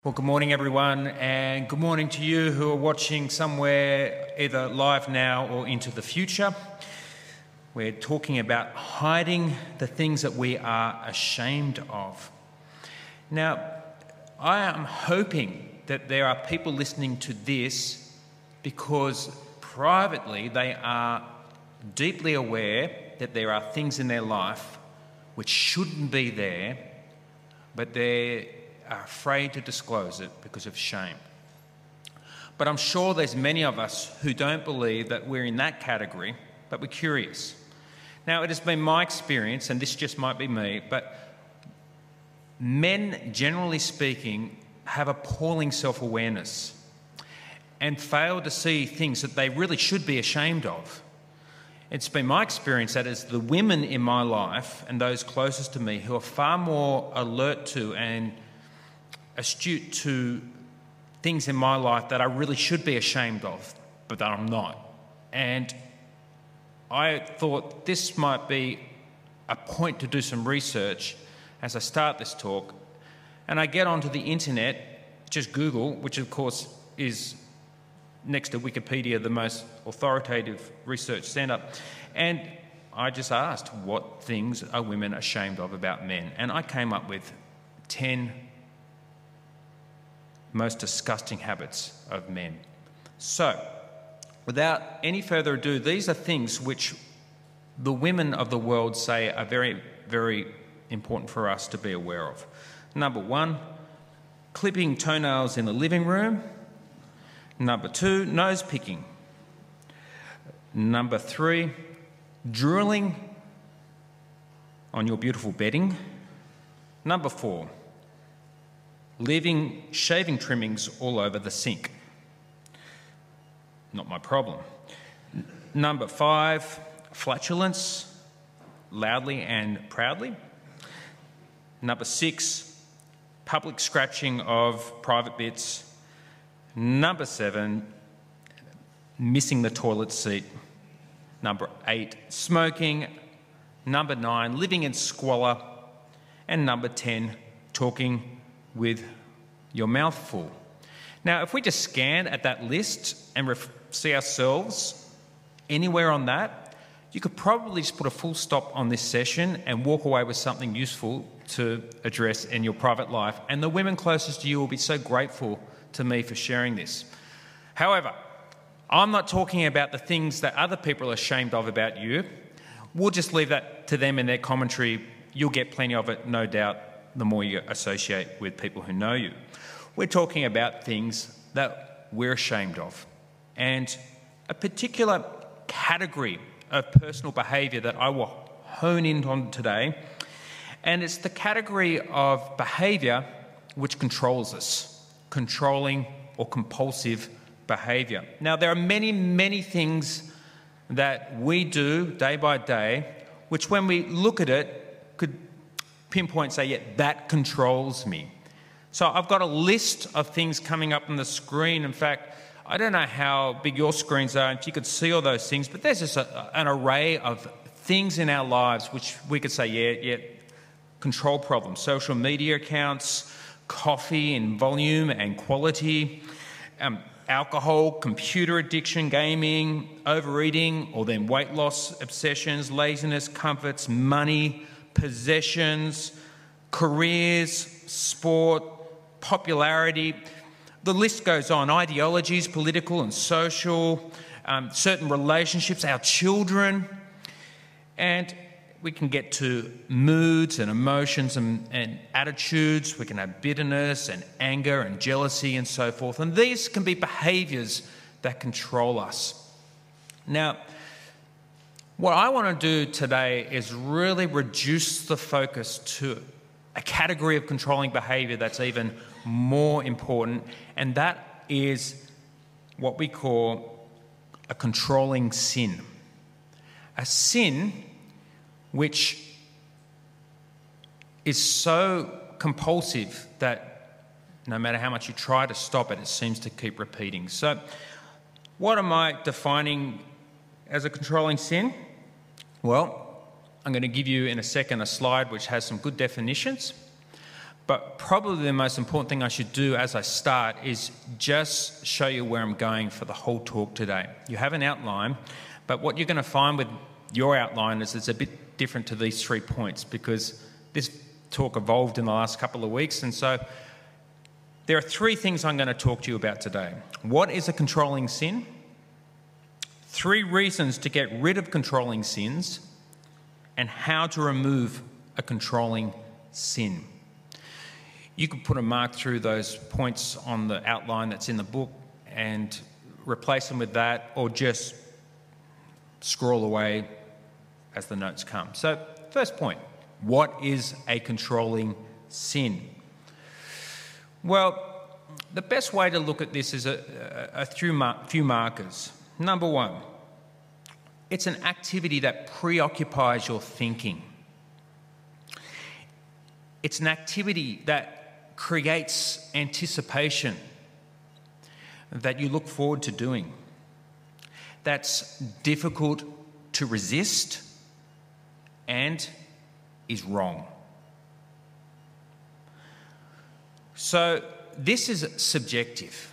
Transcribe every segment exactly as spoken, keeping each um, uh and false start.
Well, good morning, everyone, and good morning to you who are watching somewhere either live now or into the future. We're talking about hiding the things that we are ashamed of. Now, I am hoping that there are people listening to this because privately they are deeply aware that there are things in their life which shouldn't be there, but they're are afraid to disclose it because of shame. But I'm sure there's many of us who don't believe that we're in that category, but we're curious. Now, it has been my experience, and this just might be me, but men, generally speaking, have appalling self-awareness and fail to see things that they really should be ashamed of. It's been my experience that it's the women in my life and those closest to me who are far more alert to and astute to things in my life that I really should be ashamed of, but that I'm not. And I thought this might be a point to do some research as I start this talk. And I get onto the internet, just Google, which of course is next to Wikipedia the most authoritative research centre. And I just asked, what things are women ashamed of about men? And I came up with ten most disgusting habits of men. So, without any further ado, these are things which the women of the world say are very, very important for us to be aware of. Number one, clipping toenails in the living room. Number two, nose picking. Number three, drooling on your beautiful bedding. Number four, leaving shaving trimmings all over the sink. Not my problem. N- number five, flatulence, loudly and proudly. Number six, public scratching of private bits. Number seven, missing the toilet seat. Number eight, smoking. Number nine, living in squalor. And number ten, talking with your mouth full. Now, if we just scan at that list and ref- see ourselves anywhere on that, you could probably just put a full stop on this session and walk away with something useful to address in your private life. And the women closest to you will be so grateful to me for sharing this. However, I'm not talking about the things that other people are ashamed of about you. We'll just leave that to them in their commentary. You'll get plenty of it, no doubt, the more you associate with people who know you. We're talking about things that we're ashamed of. And a particular category of personal behaviour that I will hone in on today, and it's the category of behaviour which controls us, controlling or compulsive behaviour. Now, there are many, many things that we do day by day, which when we look at it, could pinpoint, say, yeah, that controls me. So I've got a list of things coming up on the screen. In fact, I don't know how big your screens are, if you could see all those things, but there's just a, an array of things in our lives which we could say, yeah, yeah, control problems. Social media accounts, coffee in volume and quality, um, alcohol, computer addiction, gaming, overeating, or then weight loss obsessions, laziness, comforts, money, possessions, careers, sport, popularity. The list goes on. Ideologies, political and social, um, certain relationships, our children. And we can get to moods and emotions and, and attitudes. We can have bitterness and anger and jealousy and so forth. And these can be behaviours that control us. Now, what I want to do today is really reduce the focus to a category of controlling behaviour that's even more important, and that is what we call a controlling sin. A sin which is so compulsive that no matter how much you try to stop it, it seems to keep repeating. So what am I defining as a controlling sin? Well, I'm going to give you in a second a slide which has some good definitions. But probably the most important thing I should do as I start is just show you where I'm going for the whole talk today. You have an outline, but what you're going to find with your outline is it's a bit different to these three points, because this talk evolved in the last couple of weeks. And so there are three things I'm going to talk to you about today. What is a controlling sin? Three reasons to get rid of controlling sins, and how to remove a controlling sin. You could put a mark through those points on the outline that's in the book and replace them with that, or just scroll away as the notes come. So, first point, what is a controlling sin? Well, the best way to look at this is a, a, a few, mar- few markers. Number one, it's an activity that preoccupies your thinking. It's an activity that creates anticipation that you look forward to doing. That's difficult to resist and is wrong. So this is subjective.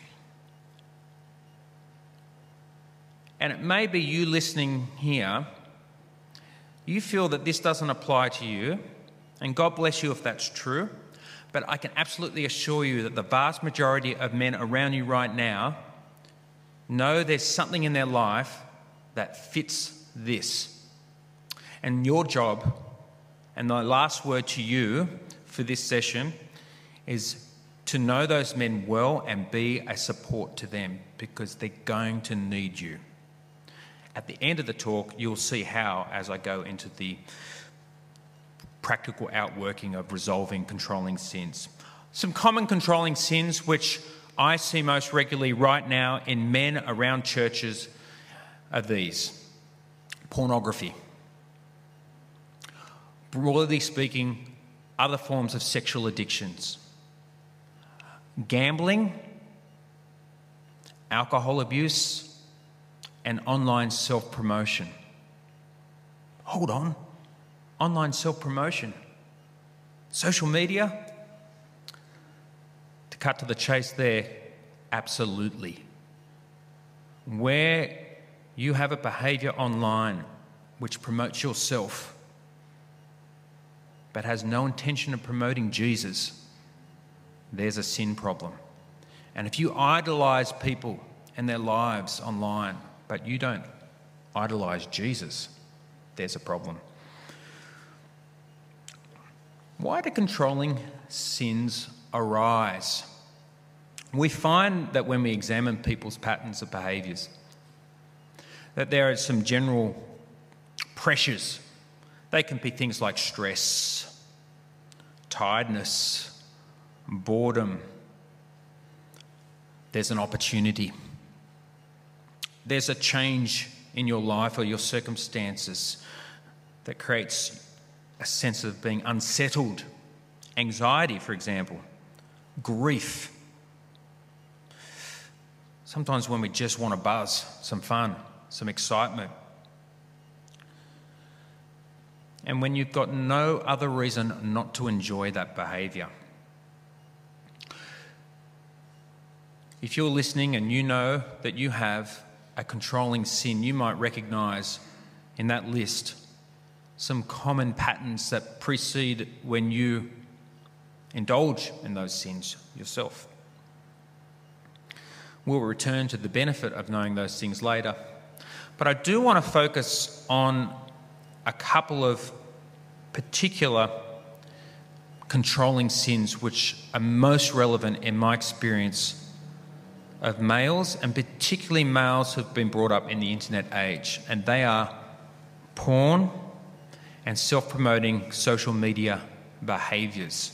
And it may be you listening here, you feel that this doesn't apply to you, and God bless you if that's true. But I can absolutely assure you that the vast majority of men around you right now know there's something in their life that fits this. And your job, and the last word to you for this session, is to know those men well and be a support to them, because they're going to need you. At the end of the talk, you'll see how, as I go into the practical outworking of resolving controlling sins. Some common controlling sins which I see most regularly right now in men around churches are these. Pornography. Broadly speaking, other forms of sexual addictions. Gambling, alcohol abuse, and online self-promotion. Hold on. Online self-promotion, social media. To cut to the chase there, absolutely. Where you have a behaviour online which promotes yourself but has no intention of promoting Jesus, there's a sin problem. And if you idolise people and their lives online, but you don't idolise Jesus, there's a problem. Why do controlling sins arise? We find that when we examine people's patterns of behaviours, that there are some general pressures. They can be things like stress, tiredness, boredom. There's an opportunity. There's a change in your life or your circumstances that creates a sense of being unsettled. Anxiety, for example. Grief. Sometimes when we just want a buzz, some fun, some excitement. And when you've got no other reason not to enjoy that behaviour. If you're listening and you know that you have a controlling sin, you might recognise in that list some common patterns that precede when you indulge in those sins yourself. We'll return to the benefit of knowing those things later. But I do want to focus on a couple of particular controlling sins which are most relevant in my experience of males, and particularly males who've been brought up in the internet age. And they are porn and self-promoting social media behaviours.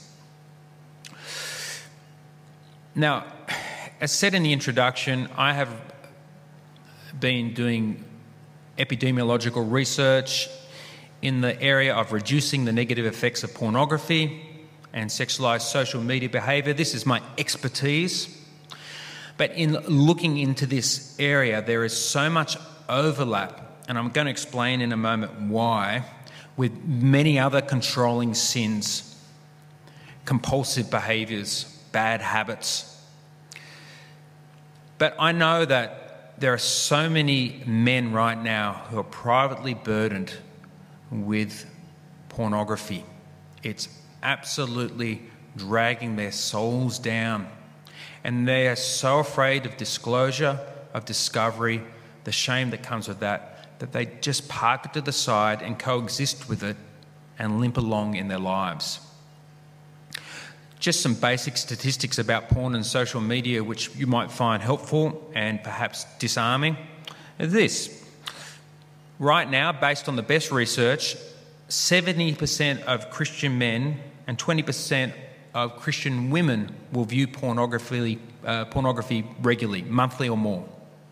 Now, as said in the introduction, I have been doing epidemiological research in the area of reducing the negative effects of pornography and sexualised social media behaviour. This is my expertise. But in looking into this area, there is so much overlap, and I'm going to explain in a moment why, with many other controlling sins compulsive behaviours, bad habits. But I know that there are so many men right now who are privately burdened with pornography. It's absolutely dragging their souls down. And they are so afraid of disclosure, of discovery, the shame that comes with that, that they just park it to the side and coexist with it and limp along in their lives. Just some basic statistics about porn and social media which you might find helpful and perhaps disarming. This. Right now, based on the best research, seventy percent of Christian men and twenty percent of Christian women will view pornography, uh, pornography regularly, monthly or more.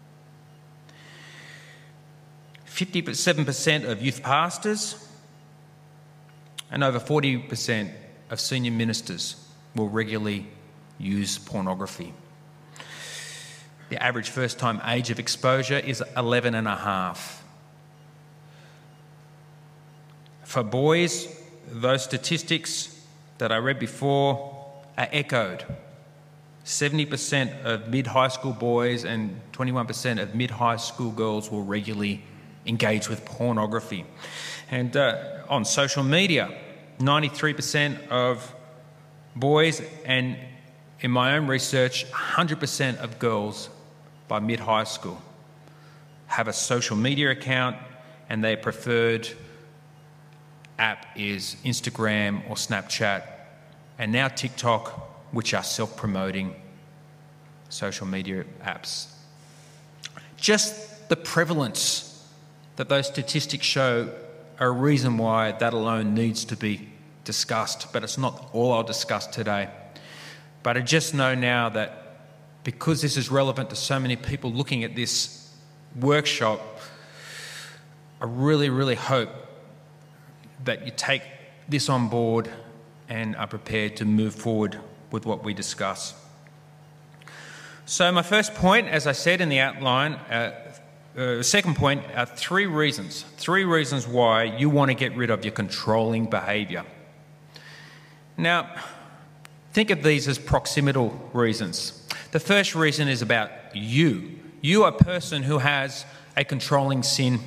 fifty-seven percent of youth pastors and over forty percent of senior ministers will regularly use pornography. The average first-time age of exposure is eleven and a half. For boys, those statistics that I read before are echoed. seventy percent of mid-high school boys and twenty-one percent of mid-high school girls will regularly engage with pornography. And uh, on social media, ninety-three percent of boys, and in my own research, one hundred percent of girls by mid-high school have a social media account, and their preferred app is Instagram or Snapchat, and now TikTok, which are self-promoting social media apps. Just the prevalence that those statistics show are a reason why that alone needs to be discussed, but it's not all I'll discuss today. But I just know now that because this is relevant to so many people looking at this workshop, I really, really hope that you take this on board and are prepared to move forward with what we discuss. So my first point, as I said in the outline, uh, uh, second point are three reasons, three reasons why you want to get rid of your controlling behaviour. Now, think of these as proximal reasons. The first reason is about you. You are a person who has a controlling sin.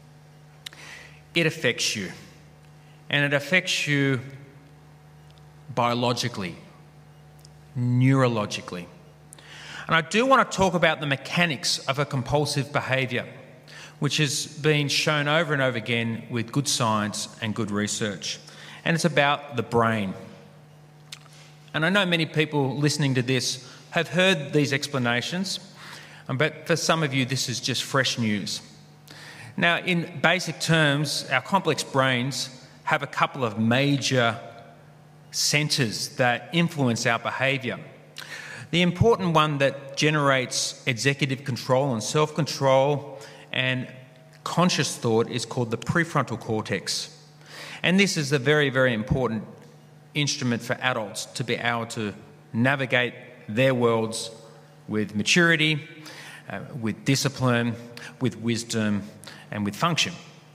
It affects you. And it affects you biologically, neurologically. And I do want to talk about the mechanics of a compulsive behaviour, which has been shown over and over again with good science and good research. And it's about the brain. And I know many people listening to this have heard these explanations, but for some of you this is just fresh news. Now, in basic terms, our complex brains have a couple of major centres that influence our behaviour. The important one that generates executive control and self-control and conscious thought is called the prefrontal cortex. And this is a very, very important instrument for adults to be able to navigate their worlds with maturity, uh, with discipline, with wisdom, and with function.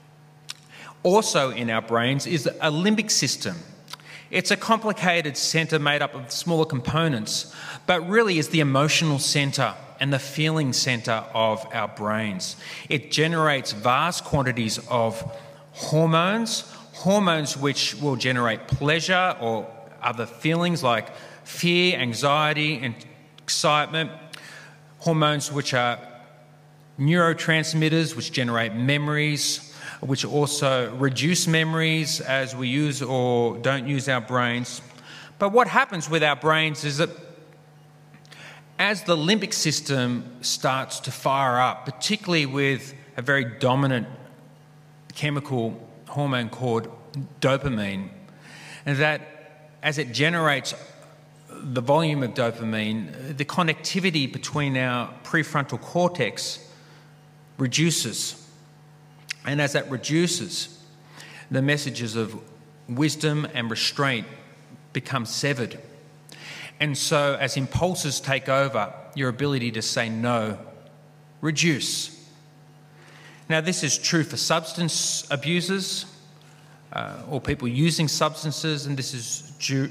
Also in our brains is a limbic system. It's a complicated centre made up of smaller components, but really is the emotional centre and the feeling centre of our brains. It generates vast quantities of hormones, hormones which will generate pleasure or other feelings like fear, anxiety, and excitement, hormones which are neurotransmitters which generate memories, which also reduce memories as we use or don't use our brains. But what happens with our brains is that as the limbic system starts to fire up, particularly with a very dominant chemical hormone called dopamine, and that as it generates the volume of dopamine, the connectivity between our prefrontal cortex reduces. And as that reduces, the messages of wisdom and restraint become severed. And so as impulses take over, your ability to say no reduce. Now, this is true for substance abusers uh, or people using substances, and this is ju-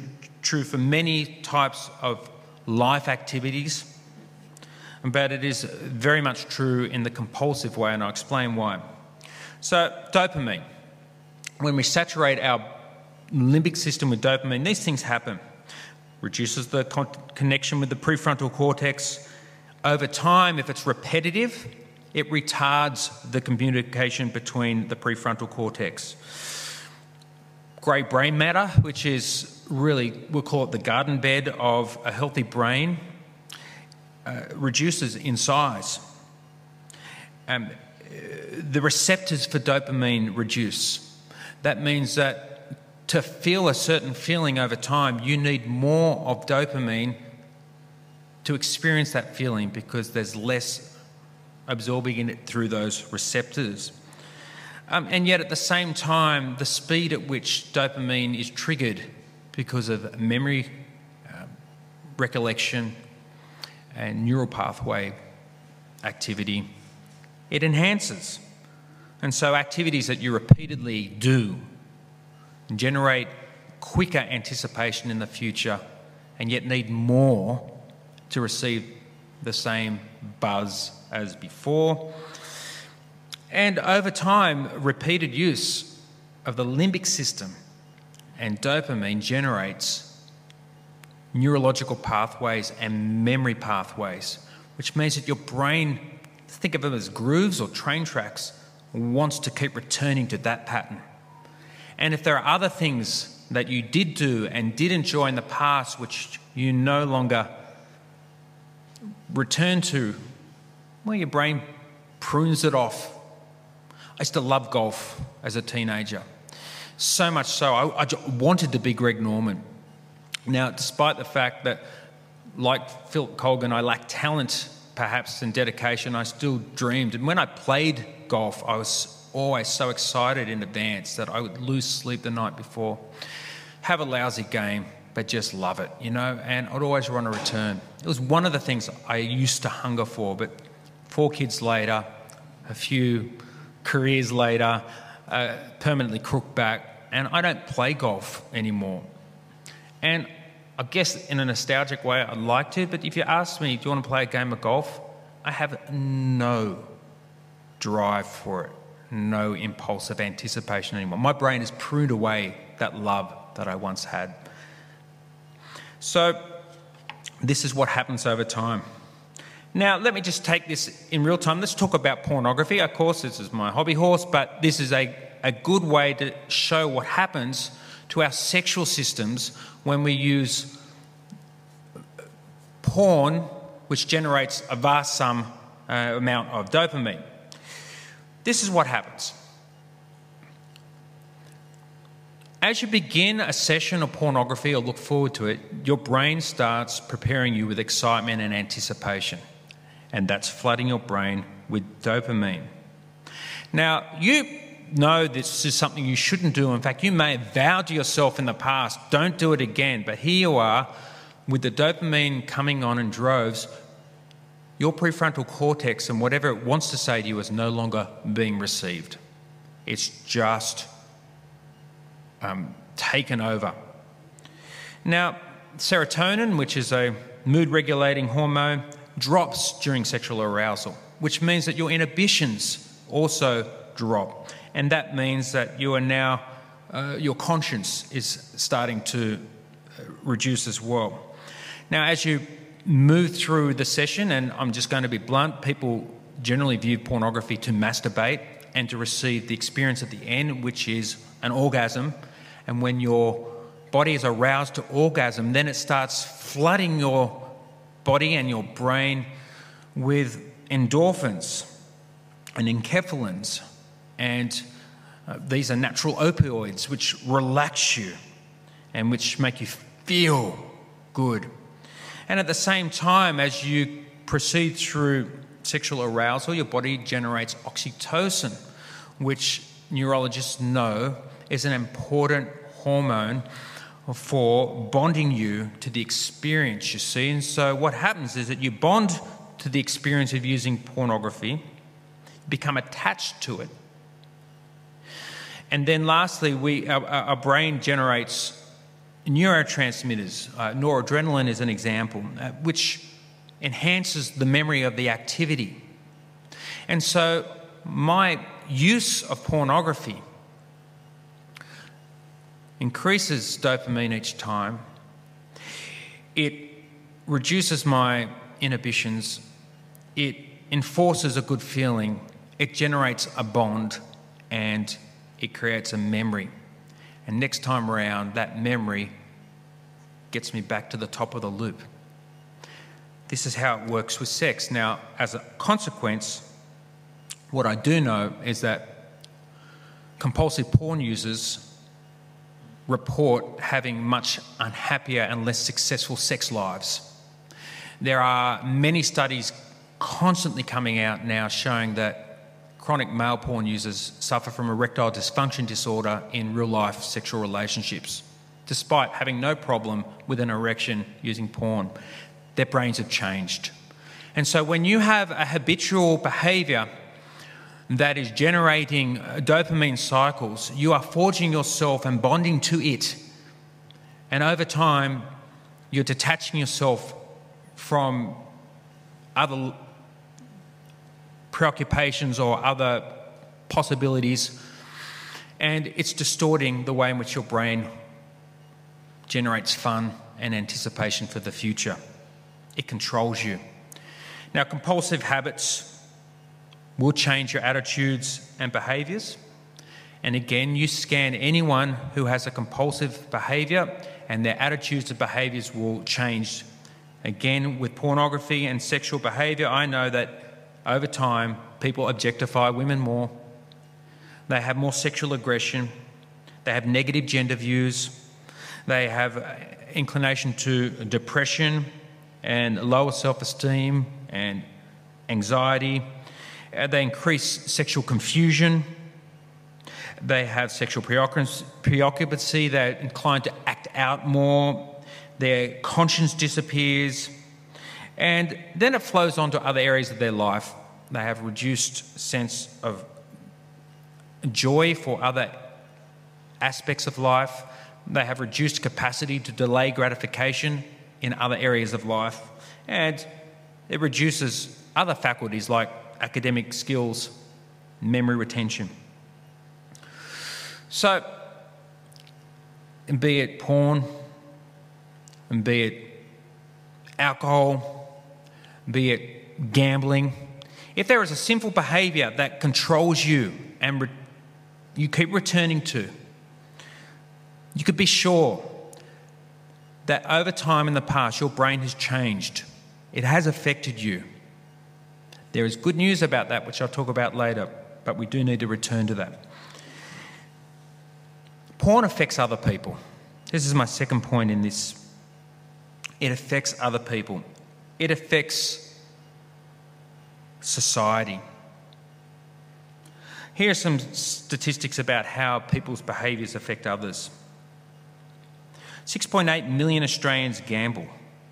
true for many types of life activities, but it is very much true in the compulsive way, and I'll explain why. So, dopamine. When we saturate our limbic system with dopamine, these things happen. Reduces the con- connection with the prefrontal cortex. Over time, if it's repetitive, it retards the communication between the prefrontal cortex. Grey brain matter, which is really, we'll call it the garden bed of a healthy brain, uh, reduces in size. Um, the receptors for dopamine reduce. That means that to feel a certain feeling over time, you need more of dopamine to experience that feeling because there's less absorbing in it through those receptors. Um, and yet at the same time, the speed at which dopamine is triggered because of memory, uh, recollection, and neural pathway activity, it enhances. And so activities that you repeatedly do generate quicker anticipation in the future and yet need more to receive the same buzz as before. And over time, repeated use of the limbic system and dopamine generates neurological pathways and memory pathways, which means that your brain, think of them as grooves or train tracks, wants to keep returning to that pattern. And if there are other things that you did do and did enjoy in the past which you no longer return to, well, your brain prunes it off. I used to love golf as a teenager. So much so, I, I wanted to be Greg Norman. Now, despite the fact that, like Philip Colgan, I lacked talent perhaps and dedication, I still dreamed. And when I played golf, I was always so excited in advance that I would lose sleep the night before, have a lousy game, but just love it, you know, and I'd always want to return. It was one of the things I used to hunger for, but four kids later, a few careers later, uh, permanently crooked back, and I don't play golf anymore. And I guess in a nostalgic way I'd like to, but if you ask me, do you want to play a game of golf? I have no drive for it. No impulsive anticipation anymore. My brain has pruned away that love that I once had. So this is what happens over time. Now, let me just take this in real time. Let's talk about pornography. Of course, this is my hobby horse, but this is a, a good way to show what happens to our sexual systems when we use porn, which generates a vast sum uh, amount of dopamine. This is what happens. As you begin a session of pornography or look forward to it, your brain starts preparing you with excitement and anticipation, and that's flooding your brain with dopamine. Now, you know this is something you shouldn't do. In fact, you may have vowed to yourself in the past, don't do it again, but here you are with the dopamine coming on in droves. Your prefrontal cortex and whatever it wants to say to you is no longer being received. It's just um, taken over. Now, serotonin, which is a mood-regulating hormone, drops during sexual arousal, which means that your inhibitions also drop. And that means that you are now, uh, your conscience is starting to reduce as well. Now, as you move through the session, and I'm just going to be blunt, people generally view pornography to masturbate and to receive the experience at the end, which is an orgasm. And when your body is aroused to orgasm, then it starts flooding your body and your brain with endorphins and enkephalins. And uh, these are natural opioids which relax you and which make you feel good. And at the same time, as you proceed through sexual arousal, your body generates oxytocin, which neurologists know is an important hormone for bonding you to the experience, you see. And so what happens is that you bond to the experience of using pornography, become attached to it. And then lastly, we, our, our brain generates neurotransmitters. Uh, noradrenaline is an example, uh, which enhances the memory of the activity. And so my use of pornography increases dopamine each time. It reduces my inhibitions. It enforces a good feeling. It generates a bond, and it creates a memory. And next time around, that memory gets me back to the top of the loop. This is how it works with sex. Now, as a consequence, what I do know is that compulsive porn users report having much unhappier and less successful sex lives. There are many studies constantly coming out now showing that chronic male porn users suffer from erectile dysfunction disorder in real-life sexual relationships, despite having no problem with an erection using porn. Their brains have changed. And so when you have a habitual behaviour that is generating dopamine cycles, you are forging yourself and bonding to it. And over time, you're detaching yourself from other preoccupations or other possibilities, and it's distorting the way in which your brain generates fun and anticipation for the future. It controls you. Now, compulsive habits will change your attitudes and behaviours. And again, you scan anyone who has a compulsive behaviour and their attitudes and behaviours will change. Again, with pornography and sexual behaviour, I know that over time, people objectify women more. They have more sexual aggression. They have negative gender views. They have inclination to depression and lower self-esteem and anxiety. They increase sexual confusion. They have sexual preoccupancy. They're inclined to act out more. Their conscience disappears. And then it flows on to other areas of their life. They have reduced sense of joy for other aspects of life. They have reduced capacity to delay gratification in other areas of life. And it reduces other faculties like academic skills, memory retention. So, be it porn, and be it alcohol, be it gambling, if there is a sinful behaviour that controls you and re- you keep returning to, you could be sure that over time in the past your brain has changed. It has affected you. There is good news about that, which I'll talk about later, but we do need to return to that. Porn affects other people. This is my second point in this. It affects other people. It affects society. Here are some statistics about how people's behaviours affect others. six point eight million Australians gamble.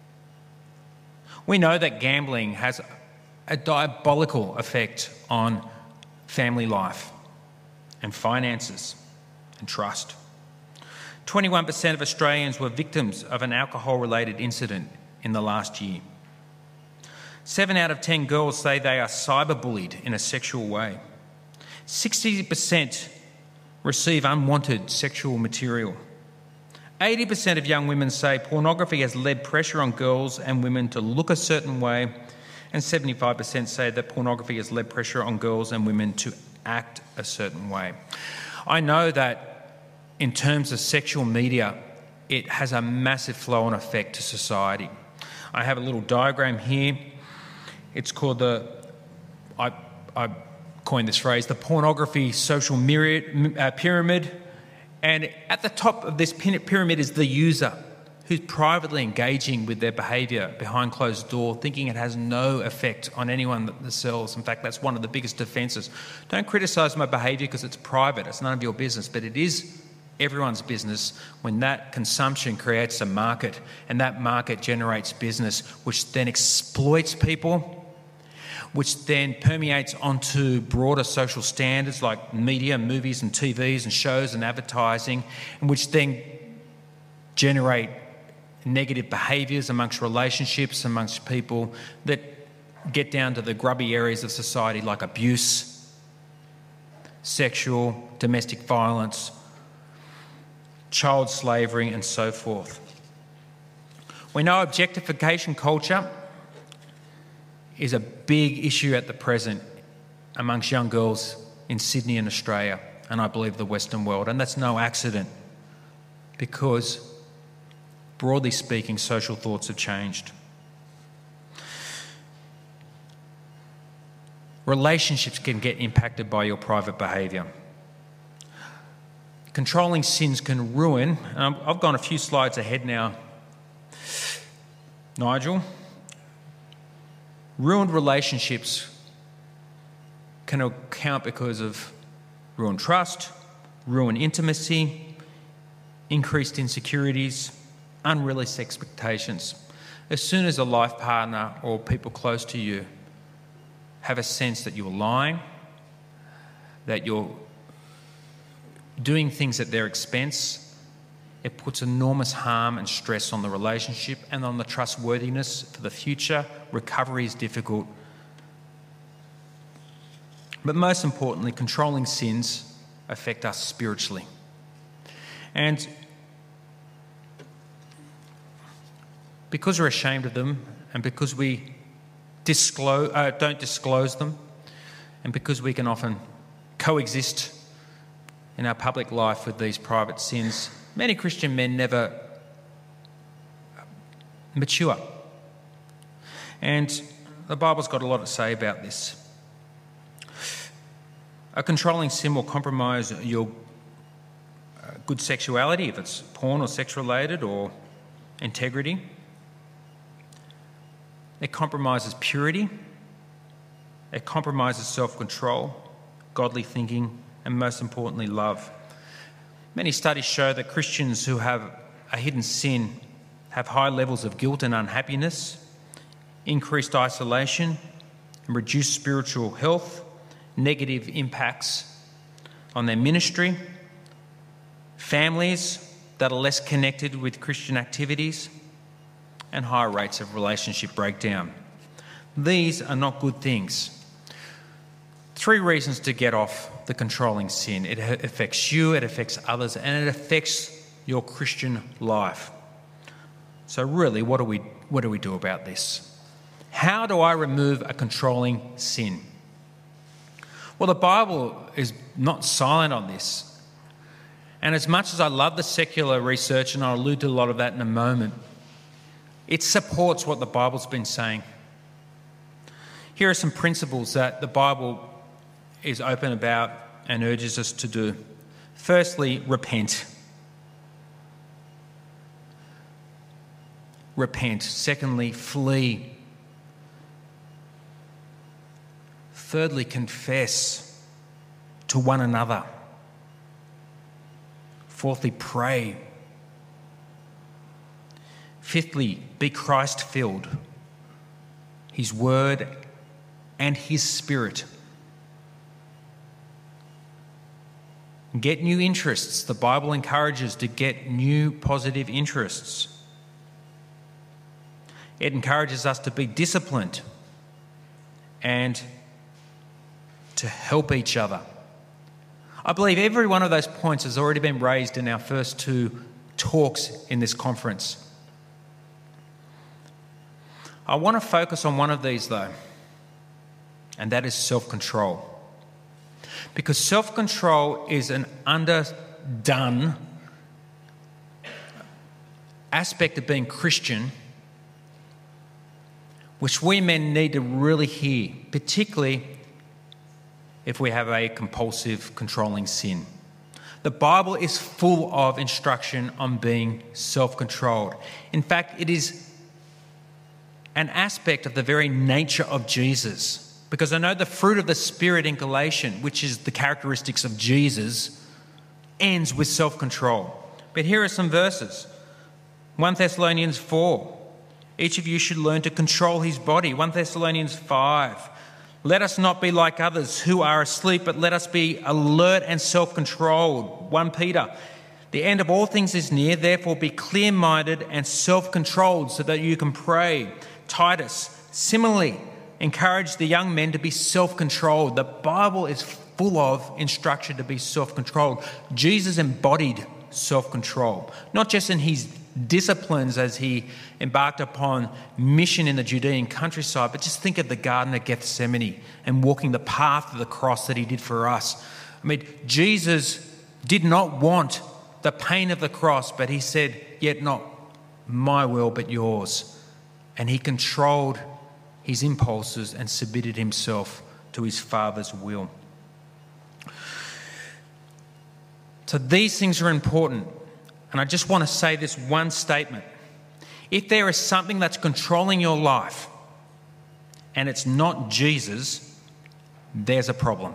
We know that gambling has a diabolical effect on family life and finances and trust. twenty-one percent of Australians were victims of an alcohol-related incident in the last year. Seven out of ten girls say they are cyberbullied in a sexual way. sixty percent receive unwanted sexual material. eighty percent of young women say pornography has led pressure on girls and women to look a certain way, and seventy-five percent say that pornography has led pressure on girls and women to act a certain way. I know that in terms of sexual media, it has a massive flow-on effect to society. I have a little diagram here. It's called the, I, I coined this phrase, the pornography social myriad, uh, pyramid. And at the top of this pyramid is the user who's privately engaging with their behaviour behind closed door, thinking it has no effect on anyone themselves. In fact, that's one of the biggest defences. Don't criticise my behaviour because it's private, it's none of your business, but it is everyone's business when that consumption creates a market, and that market generates business, which then exploits people, which then permeates onto broader social standards like media, movies and T Vs and shows and advertising, and which then generate negative behaviours amongst relationships, amongst people, that get down to the grubby areas of society like abuse, sexual, domestic violence, child slavery, and so forth. We know objectification culture is a big issue at the present amongst young girls in Sydney and Australia, and I believe the Western world, and that's no accident, because broadly speaking, social thoughts have changed. Relationships can get impacted by your private behaviour. Controlling sins can ruin, and I've gone a few slides ahead now, Nigel. Ruined relationships can account because of ruined trust, ruined intimacy, increased insecurities, unrealistic expectations. As soon as a life partner or people close to you have a sense that you're lying, that you're doing things at their expense, it puts enormous harm and stress on the relationship and on the trustworthiness for the future. Recovery is difficult. But most importantly, controlling sins affect us spiritually. And because we're ashamed of them, and because we disclose, uh, don't disclose them, and because we can often coexist in our public life with these private sins, many Christian men never mature. And the Bible's got a lot to say about this. A controlling sin will compromise your good sexuality, if it's porn or sex-related, or integrity. It compromises purity. It compromises self-control, godly thinking, and most importantly, love. Many studies show that Christians who have a hidden sin have high levels of guilt and unhappiness, increased isolation, and reduced spiritual health, negative impacts on their ministry, families that are less connected with Christian activities, and higher rates of relationship breakdown. These are not good things. Three reasons to get off the controlling sin. It affects you, it affects others, and it affects your Christian life. So really, what do we, what do we do about this? How do I remove a controlling sin? Well, the Bible is not silent on this. And as much as I love the secular research, and I'll allude to a lot of that in a moment, it supports what the Bible's been saying. Here are some principles that the Bible is open about and urges us to do. Firstly, repent. Repent. Secondly, flee. Thirdly, confess to one another. Fourthly, pray. Fifthly, be Christ-filled. His word and his spirit. Get new interests. The Bible encourages to get new positive interests. It encourages us to be disciplined and to help each other. I believe every one of those points has already been raised in our first two talks in this conference. I want to focus on one of these though, and that is self-control. Because self-control is an underdone aspect of being Christian, which we men need to really hear, particularly if we have a compulsive, controlling sin. The Bible is full of instruction on being self-controlled. In fact, it is an aspect of the very nature of Jesus. Because I know the fruit of the Spirit in Galatians, which is the characteristics of Jesus, ends with self-control. But here are some verses. First Thessalonians four. Each of you should learn to control his body. First Thessalonians five. Let us not be like others who are asleep, but let us be alert and self-controlled. First Peter. The end of all things is near, therefore be clear-minded and self-controlled so that you can pray. Titus, similarly, encourage the young men to be self-controlled. The Bible is full of instruction to be self-controlled. Jesus embodied self-control, not just in his disciplines as he embarked upon mission in the Judean countryside, but just think of the Garden of Gethsemane and walking the path of the cross that he did for us. I mean, Jesus did not want the pain of the cross, but he said, yet not my will, but yours. And he controlled his impulses and submitted himself to his Father's will. So these things are important. And I just want to say this one statement. If there is something that's controlling your life and it's not Jesus, there's a problem.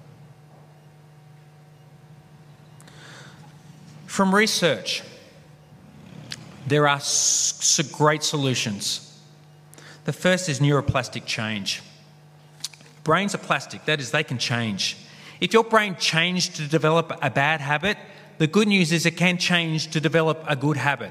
From research, there are s- great solutions. The first is neuroplastic change. Brains are plastic, that is, they can change. If your brain changed to develop a bad habit, the good news is it can change to develop a good habit.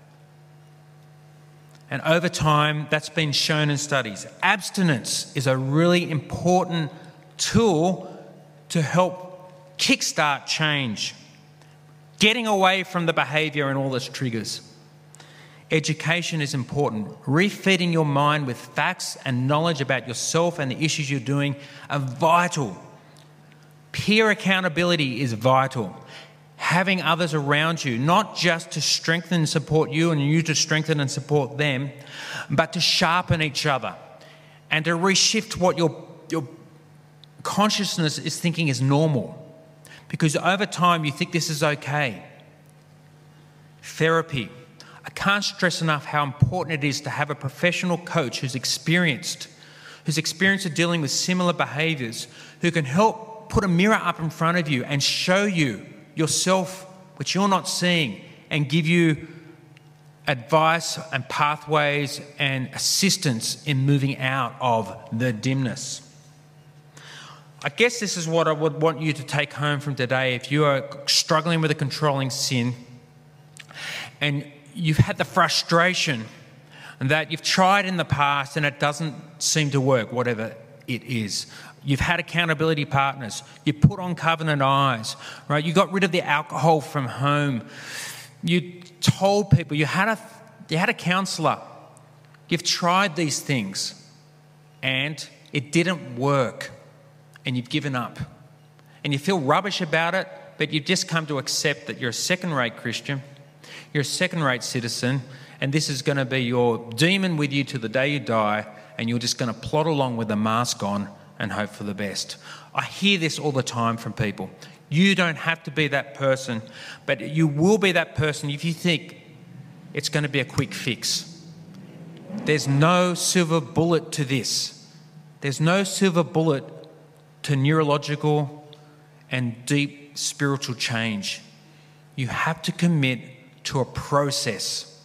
And over time, that's been shown in studies. Abstinence is a really important tool to help kickstart change. Getting away from the behaviour and all its triggers. Education is important. Refeeding your mind with facts and knowledge about yourself and the issues you're doing are vital. Peer accountability is vital. Having others around you, not just to strengthen and support you and you to strengthen and support them, but to sharpen each other and to reshift what your, your consciousness is thinking is normal. Because over time you think this is okay. Therapy. I can't stress enough how important it is to have a professional coach who's experienced, who's experienced at dealing with similar behaviours, who can help put a mirror up in front of you and show you yourself, which you're not seeing, and give you advice and pathways and assistance in moving out of the dimness. I guess this is what I would want you to take home from today. If you are struggling with a controlling sin and you've had the frustration that you've tried in the past and it doesn't seem to work, whatever it is. You've had accountability partners. You put on Covenant Eyes, right? You got rid of the alcohol from home. You told people. You had a you had a counsellor. You've tried these things, and it didn't work, and you've given up, and you feel rubbish about it. But you've just come to accept that you're a second-rate Christian. You're a second-rate citizen, and this is going to be your demon with you to the day you die, and you're just going to plod along with the mask on and hope for the best. I hear this all the time from people. You don't have to be that person, but you will be that person if you think it's going to be a quick fix. There's no silver bullet to this. There's no silver bullet to neurological and deep spiritual change. You have to commit to a process.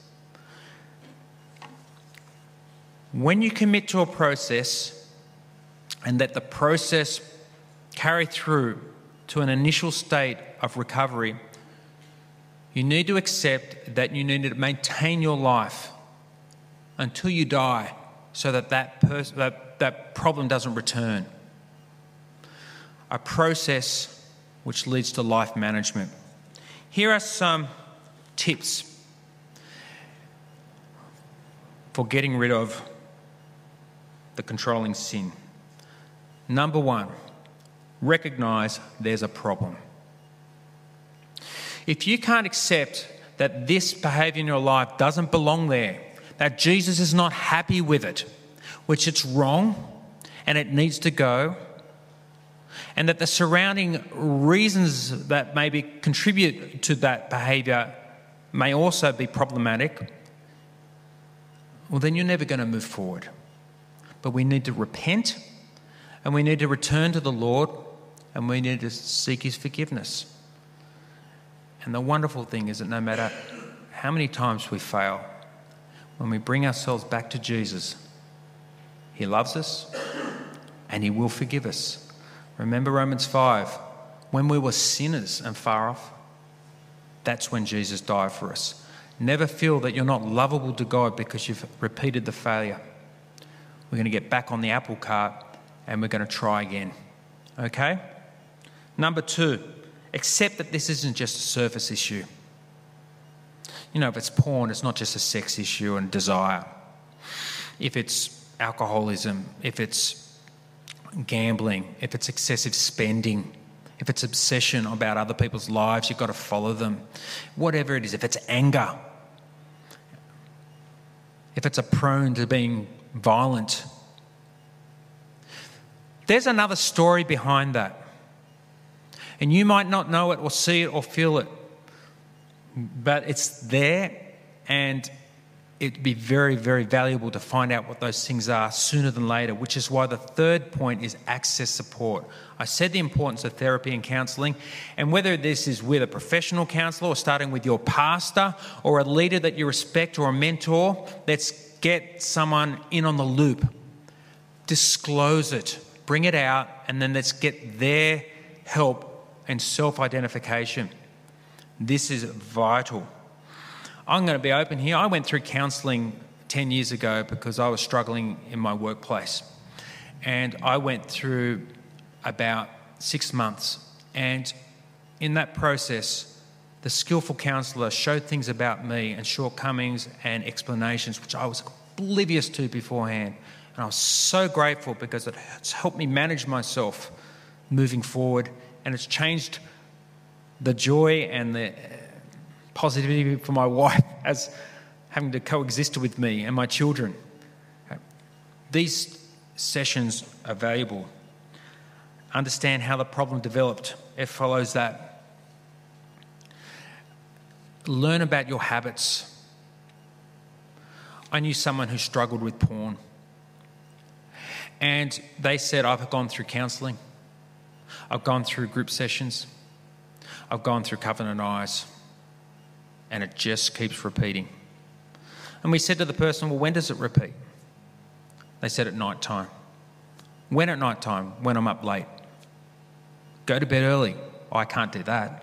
When you commit to a process and let the process carry through to an initial state of recovery, you need to accept that you need to maintain your life until you die so that that, pers- that, that problem doesn't return. A process which leads to life management. Here are some tips for getting rid of the controlling sin. Number one, recognise there's a problem. If you can't accept that this behaviour in your life doesn't belong there, that Jesus is not happy with it, which it's wrong and it needs to go, and that the surrounding reasons that maybe contribute to that behaviour may also be problematic, well, then you're never going to move forward. But we need to repent, and we need to return to the Lord, and we need to seek his forgiveness. And the wonderful thing is that no matter how many times we fail, when we bring ourselves back to Jesus, he loves us and he will forgive us. Remember Romans five, when we were sinners and far off, That's when Jesus died for us. Never feel that you're not lovable to God because you've repeated the failure. We're going to get back on the apple cart and we're going to try again. Okay? Number two, accept that this isn't just a surface issue. You know, if it's porn, it's not just a sex issue and desire. If it's alcoholism, if it's gambling, if it's excessive spending, if it's obsession about other people's lives, you've got to follow them. Whatever it is, if it's anger, if it's a prone to being violent. There's another story behind that. And you might not know it or see it or feel it, but it's there, and it'd be very, very valuable to find out what those things are sooner than later, which is why the third point is access support. I said the importance of therapy and counselling, and whether this is with a professional counsellor or starting with your pastor or a leader that you respect or a mentor, let's get someone in on the loop. Disclose it, bring it out, and then let's get their help and self-identification. This is vital. I'm going to be open here. I went through counselling ten years ago because I was struggling in my workplace. And I went through about six months. And in that process, the skillful counsellor showed things about me and shortcomings and explanations which I was oblivious to beforehand. And I was so grateful because it's helped me manage myself moving forward. And it's changed the joy and the positivity for my wife as having to coexist with me and my children. These sessions are valuable. Understand how the problem developed. It follows that. Learn about your habits. I knew someone who struggled with porn. And they said, I've gone through counselling. I've gone through group sessions. I've gone through Covenant Eyes. And it just keeps repeating. And we said to the person, well, when does it repeat? They said at night time. When at night time? When I'm up late. Go to bed early. Oh, I can't do that.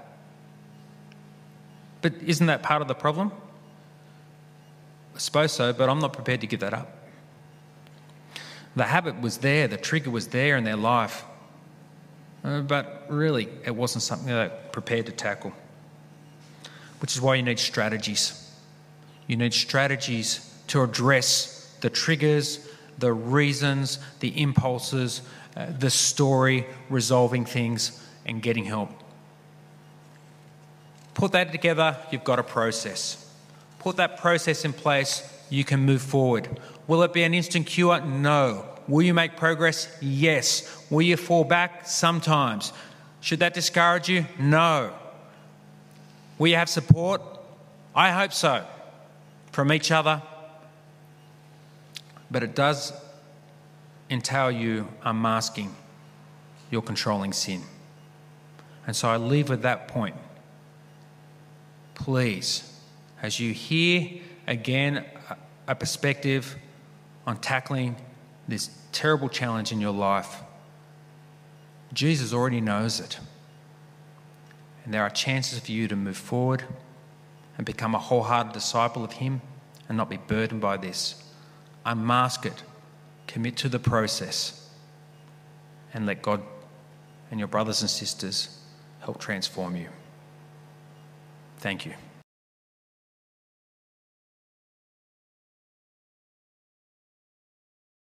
But isn't that part of the problem? I suppose so, but I'm not prepared to give that up. The habit was there, the trigger was there in their life. Uh, but really, it wasn't something they were prepared to tackle. Which is why you need strategies. You need strategies to address the triggers, the reasons, the impulses, uh, the story, resolving things and getting help. Put that together, you've got a process. Put that process in place, you can move forward. Will it be an instant cure? No. Will you make progress? Yes. Will you fall back? Sometimes. Should that discourage you? No. Will you have support? I hope so. From each other. But it does entail you unmasking your controlling sin. And so I leave with that point. Please, as you hear again a perspective on tackling this terrible challenge in your life, Jesus already knows it. And there are chances for you to move forward and become a wholehearted disciple of him and not be burdened by this. Unmask it, commit to the process, and let God and your brothers and sisters help transform you. Thank you.